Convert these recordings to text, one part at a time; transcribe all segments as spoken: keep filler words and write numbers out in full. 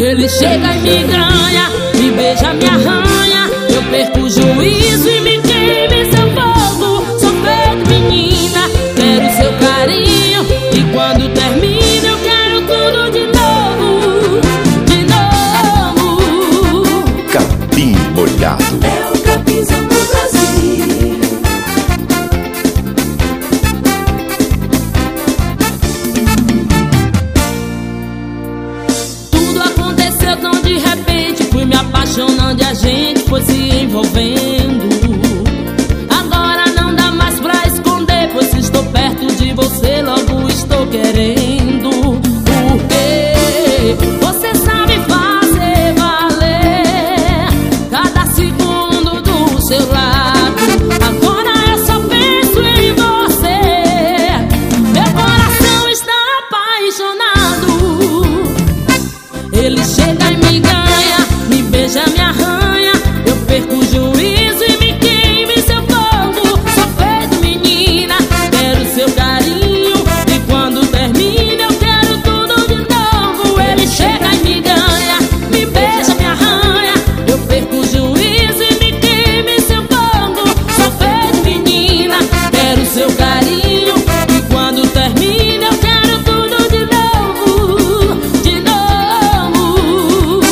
Ele chega e me ganha, me beija, me arranha. Eu perco o juízo e me queima em seu fogo. Sou feito menina, quero seu carinho. E quando termina eu quero tudo de novo, de novo. Capim molhado. É o capinzão do Brasil. Tudo aconteceu tão de repente, fui me apaixonando e a gente foi se envolvendo. Agora não dá mais pra esconder, pois se estou perto de você, logo estou querendo. Porque você sabe fazer valer cada segundo do seu lado. Agora eu só penso em você, meu coração está apaixonado. Ele chega e me ganha, me beija, me arranha. Eu perco o juízo e me queima em seu fogo. Sou feito menina, quero seu carinho. E quando termina eu quero tudo de novo. Ele chega e me ganha, me beija, me arranha. Eu perco o juízo e me queima em seu fogo. Sou feito menina, quero seu carinho. E quando termina eu quero tudo de novo, de novo.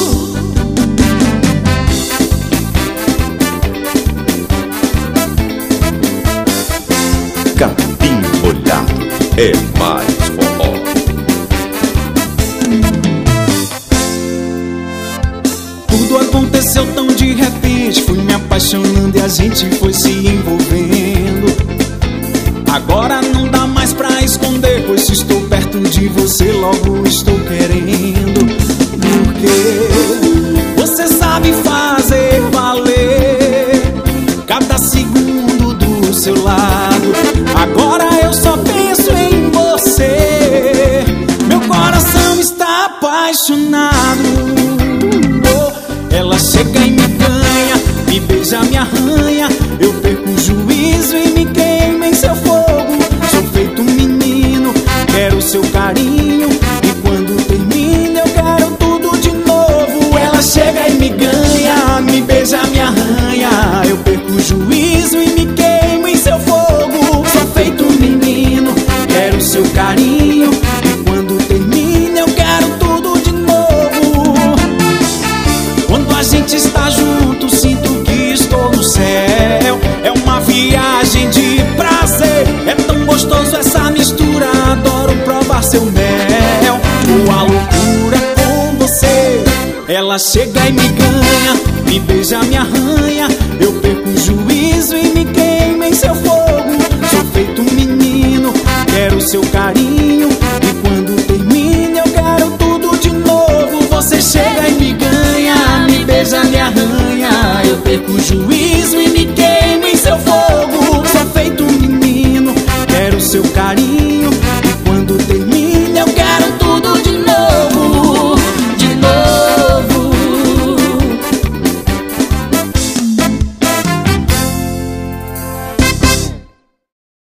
Capim molhado é mais forró. Tudo aconteceu tão de repente, fui me apaixonando e a gente foi se envolvendo. Agora não dá mais pra esconder, pois se estou perto de você, logo estou querendo. Porque você sabe fazer valer cada segundo do seu lado. Agora eu só penso em você, meu coração está apaixonado. Ela chega e me ganha, me beija, me arranha. Eu perco o juízo e me queima em seu fogo. Sou feito menino, quero seu carinho. E quando termina eu quero tudo de novo. Ela chega e me ganha, me beija, me arranha. Eu perco o juízo e me queimo em seu fogo. Sou feito menino, quero seu carinho. E quando termina eu quero tudo de novo. Quando a gente está junto, sinto que estou no céu. É uma viagem de prazer. É tão gostoso essa mistura, adoro provar seu mel. Uma loucura com você. Ela chega e me ganha, me beija, me arranha. Eu perco o juízo e me queima em seu fogo. Sou feito menino, quero seu carinho. E quando termina eu quero tudo de novo. Você chega e me ganha, me beija, me arranha. Eu perco o juízo